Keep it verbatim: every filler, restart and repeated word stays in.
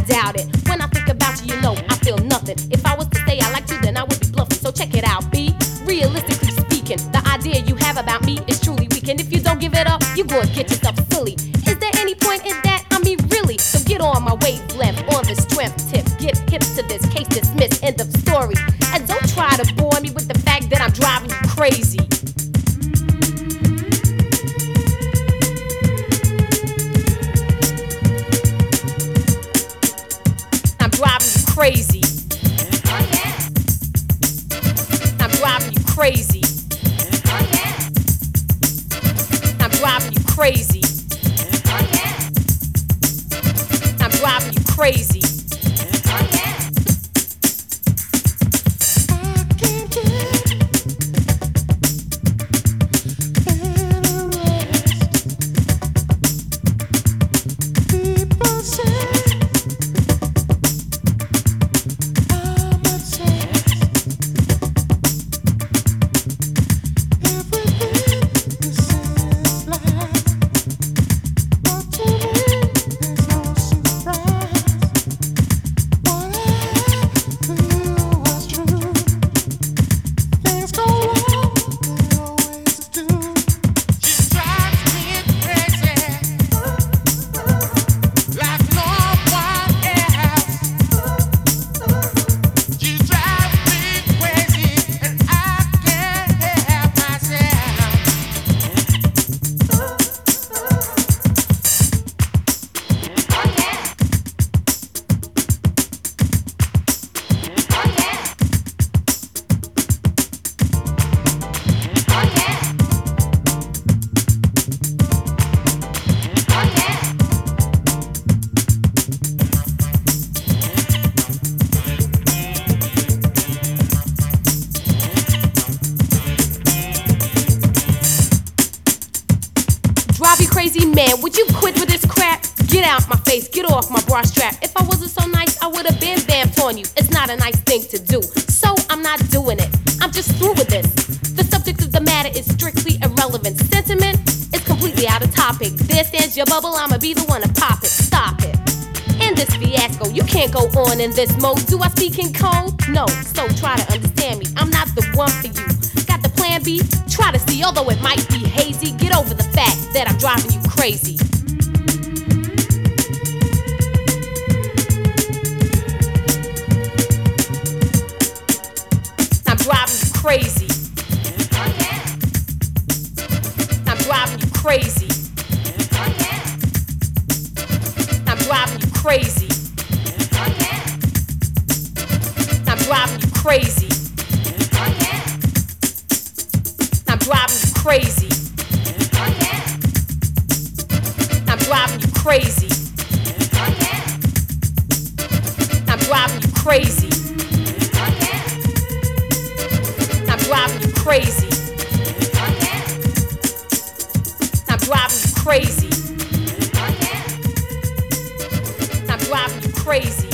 doubt it. When I think about you, you know I feel nothing. If I was to say I like you, then I would be bluffing. So check it out, B. Realistically speaking, the idea you have about me is truly weak. And if you don't give it up, you gonna get yourself silly. Is there any point in that? I mean, really? So get on my wavelength, on the strength tip. Get hip to this, case dismissed, end of story. And don't try to bore me with the fact that I'm driving you crazy. I'm driving you crazy. Oh yeah. I'm driving you crazy. Oh yeah. I'm driving you crazy. Oh yeah. I'm driving you crazy. Oh yeah. Drive you crazy, man, would you quit with this crap? Get out my face, get off my bra strap. If I wasn't so nice, I would've been vamped on you. It's not a nice thing to do, so I'm not doing it. I'm just through with this. The subject of the matter is strictly irrelevant. Sentiment is completely out of topic. There stands your bubble, I'ma be the one to pop it. Stop it. In this fiasco, you can't go on in this mode. Do I speak in code? No, so try to understand me. I'm not the one for you. Got the plan B? Try to see, although it might be hazy. Get over the fact that I'm driving you crazy. I'm driving you crazy. Oh yeah. I'm driving you crazy. Oh yeah. I'm driving you crazy. Oh yeah. I'm driving you crazy. Oh yeah. I'm driving you crazy. Oh yeah. I'm driving you crazy. Oh yeah. I'm driving you crazy. Oh yeah. I'm driving you crazy. Oh yeah. I'm driving you crazy. Oh yeah. I'm driving you crazy.